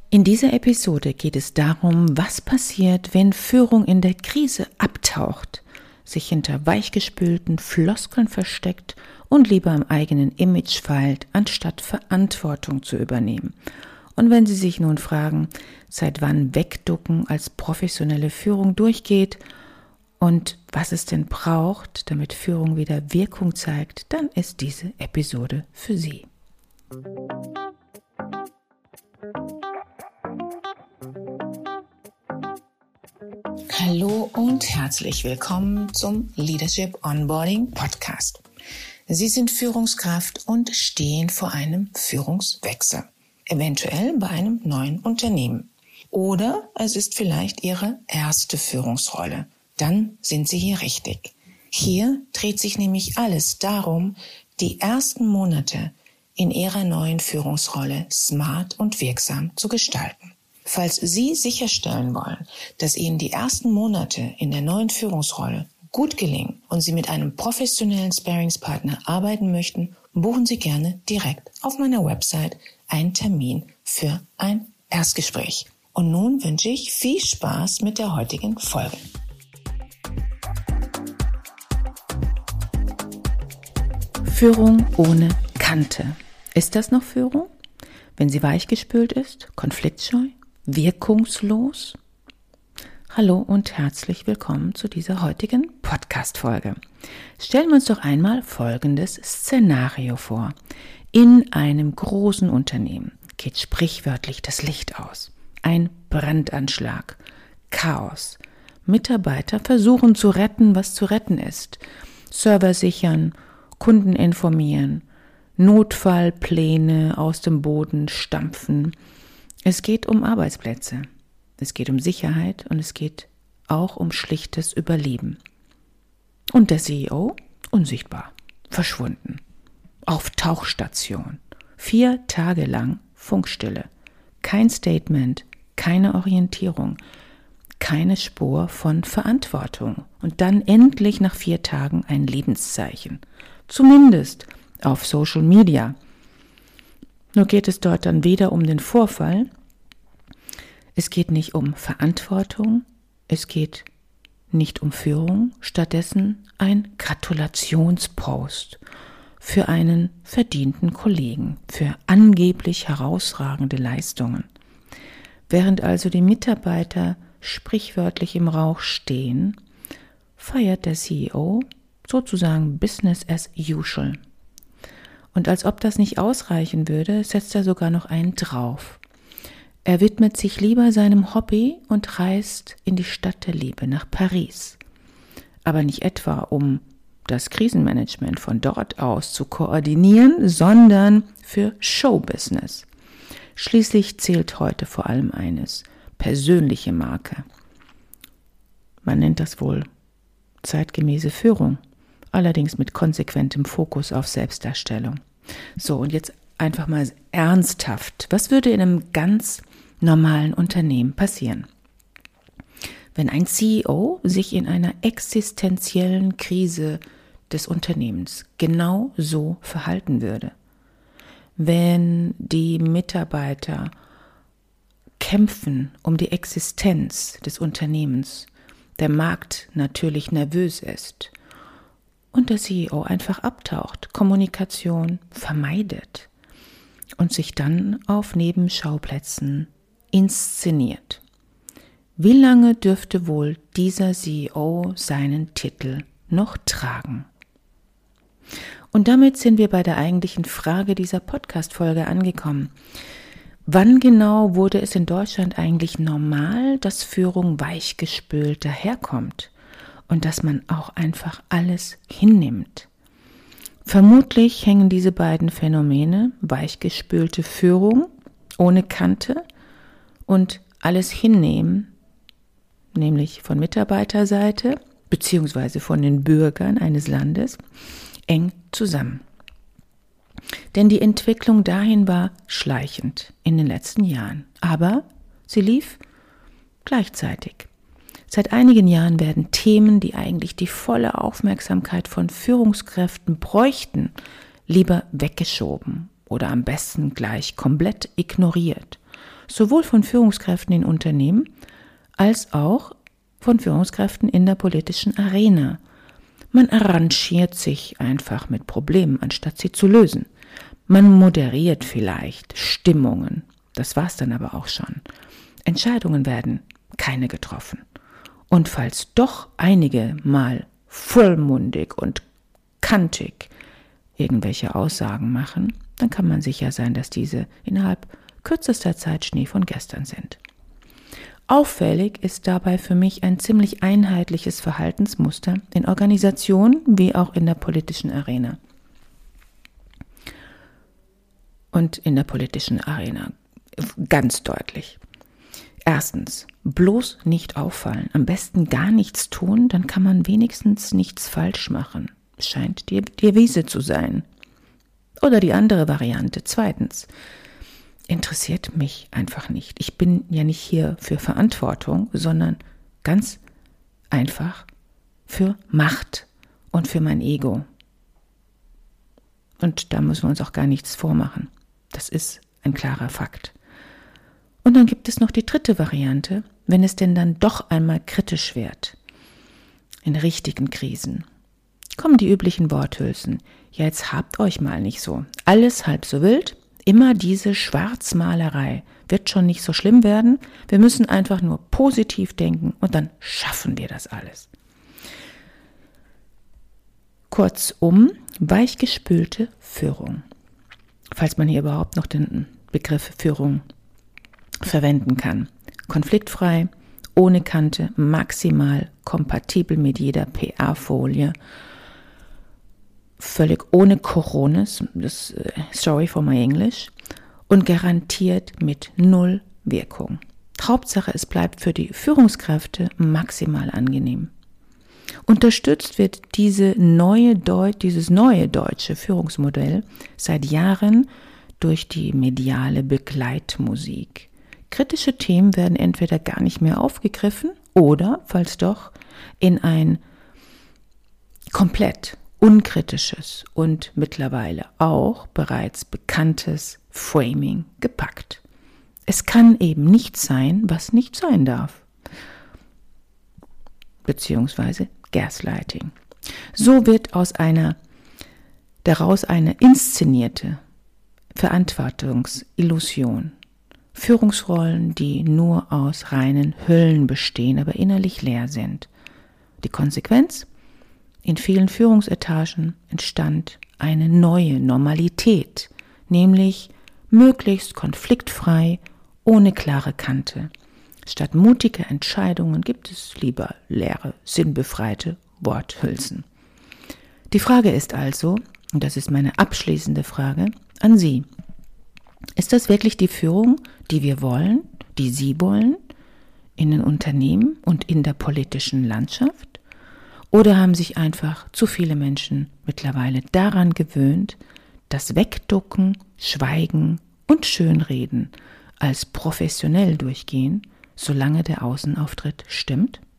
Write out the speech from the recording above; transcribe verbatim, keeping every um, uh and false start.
In dieser Episode geht es darum, was passiert, wenn Führung in der Krise abtaucht, sich hinter weichgespülten Floskeln versteckt und lieber am eigenen Image feilt, anstatt Verantwortung zu übernehmen. Und wenn Sie sich nun fragen, seit wann Wegducken als professionelle Führung durchgeht und was es denn braucht, damit Führung wieder Wirkung zeigt, dann ist diese Episode für Sie. Hallo und herzlich willkommen zum Leadership Onboarding Podcast. Sie sind Führungskraft und stehen vor einem Führungswechsel, eventuell bei einem neuen Unternehmen. Oder es ist vielleicht Ihre erste Führungsrolle. Dann sind Sie hier richtig. Hier dreht sich nämlich alles darum, die ersten Monate in Ihrer neuen Führungsrolle smart und wirksam zu gestalten. Falls Sie sicherstellen wollen, dass Ihnen die ersten Monate in der neuen Führungsrolle gut gelingen und Sie mit einem professionellen Sparringspartner arbeiten möchten, buchen Sie gerne direkt auf meiner Website einen Termin für ein Erstgespräch. Und nun wünsche ich viel Spaß mit der heutigen Folge. Führung ohne Kante. Ist das noch Führung? Wenn sie weichgespült ist, konfliktscheu, wirkungslos? Hallo und herzlich willkommen zu dieser heutigen Podcast-Folge. Stellen wir uns doch einmal folgendes Szenario vor. In einem großen Unternehmen geht sprichwörtlich das Licht aus. Ein Brandanschlag, Chaos. Mitarbeiter versuchen zu retten, was zu retten ist. Server sichern, Kunden informieren, Notfallpläne aus dem Boden stampfen. Es geht um Arbeitsplätze, es geht um Sicherheit und es geht auch um schlichtes Überleben. Und der C E O? Unsichtbar, verschwunden. Auf Tauchstation. Vier Tage lang Funkstille. Kein Statement, keine Orientierung, keine Spur von Verantwortung. Und dann endlich nach vier Tagen ein Lebenszeichen. Zumindest auf Social Media. Nur geht es dort dann weder um den Vorfall, es geht nicht um Verantwortung, es geht nicht um Führung, stattdessen ein Gratulationspost für einen verdienten Kollegen, für angeblich herausragende Leistungen. Während also die Mitarbeiter sprichwörtlich im Rauch stehen, feiert der C E O sozusagen Business as usual. Und als ob das nicht ausreichen würde, setzt er sogar noch einen drauf. Er widmet sich lieber seinem Hobby und reist in die Stadt der Liebe nach Paris. Aber nicht etwa, um das Krisenmanagement von dort aus zu koordinieren, sondern für Showbusiness. Schließlich zählt heute vor allem eines: persönliche Marke. Man nennt das wohl zeitgemäße Führung. Allerdings mit konsequentem Fokus auf Selbstdarstellung. So, und jetzt einfach mal ernsthaft. Was würde in einem ganz normalen Unternehmen passieren, wenn ein C E O sich in einer existenziellen Krise des Unternehmens genau so verhalten würde? Wenn die Mitarbeiter kämpfen um die Existenz des Unternehmens, der Markt natürlich nervös ist, und der C E O einfach abtaucht, Kommunikation vermeidet und sich dann auf Nebenschauplätzen inszeniert. Wie lange dürfte wohl dieser C E O seinen Titel noch tragen? Und damit sind wir bei der eigentlichen Frage dieser Podcast-Folge angekommen. Wann genau wurde es in Deutschland eigentlich normal, dass Führung weichgespült daherkommt? Und dass man auch einfach alles hinnimmt. Vermutlich hängen diese beiden Phänomene, weichgespülte Führung ohne Kante und alles hinnehmen, nämlich von Mitarbeiterseite beziehungsweise von den Bürgern eines Landes, eng zusammen. Denn die Entwicklung dahin war schleichend in den letzten Jahren, aber sie lief gleichzeitig. Seit einigen Jahren werden Themen, die eigentlich die volle Aufmerksamkeit von Führungskräften bräuchten, lieber weggeschoben oder am besten gleich komplett ignoriert. sowohl von Führungskräften in Unternehmen als auch von Führungskräften in der politischen Arena. Man arrangiert sich einfach mit Problemen, anstatt sie zu lösen. Man moderiert vielleicht Stimmungen, das war's dann aber auch schon. Entscheidungen werden keine getroffen. Und falls doch einige mal vollmundig und kantig irgendwelche Aussagen machen, dann kann man sicher sein, dass diese innerhalb kürzester Zeit Schnee von gestern sind. Auffällig ist dabei für mich ein ziemlich einheitliches Verhaltensmuster in Organisationen wie auch in der politischen Arena. Und in der politischen Arena ganz deutlich. Erstens, bloß nicht auffallen, am besten gar nichts tun, dann kann man wenigstens nichts falsch machen. Scheint die Devise zu sein. Oder die andere Variante. Zweitens, interessiert mich einfach nicht. Ich bin ja nicht hier für Verantwortung, sondern ganz einfach für Macht und für mein Ego. Und da müssen wir uns auch gar nichts vormachen. Das ist ein klarer Fakt. Und dann gibt es noch die dritte Variante, wenn es denn dann doch einmal kritisch wird. In richtigen Krisen kommen die üblichen Worthülsen. Ja, jetzt habt euch mal nicht so. Alles halb so wild. Immer diese Schwarzmalerei. Wird schon nicht so schlimm werden. Wir müssen einfach nur positiv denken und dann schaffen wir das alles. Kurzum, weichgespülte Führung. Falls man hier überhaupt noch den Begriff Führung verwenden kann. Konfliktfrei, ohne Kante, maximal kompatibel mit jeder P R-Folie, völlig ohne Coronas, das, sorry for my English, und garantiert mit null Wirkung. Hauptsache, es bleibt für die Führungskräfte maximal angenehm. Unterstützt wird diese neue Deu- dieses neue deutsche Führungsmodell seit Jahren durch die mediale Begleitmusik. Kritische Themen werden entweder gar nicht mehr aufgegriffen oder, falls doch, in ein komplett unkritisches und mittlerweile auch bereits bekanntes Framing gepackt. Es kann eben nicht sein, was nicht sein darf. Beziehungsweise Gaslighting. So wird aus einer, daraus eine inszenierte Verantwortungsillusion. Führungsrollen, die nur aus reinen Hüllen bestehen, aber innerlich leer sind. Die Konsequenz? In vielen Führungsetagen entstand eine neue Normalität, nämlich möglichst konfliktfrei, ohne klare Kante. Statt mutiger Entscheidungen gibt es lieber leere, sinnbefreite Worthülsen. Die Frage ist also, und das ist meine abschließende Frage an Sie, ist das wirklich die Führung, die wir wollen, die Sie wollen, in den Unternehmen und in der politischen Landschaft? Oder haben sich einfach zu viele Menschen mittlerweile daran gewöhnt, das Wegducken, Schweigen und Schönreden als professionell durchgehen, solange der Außenauftritt stimmt?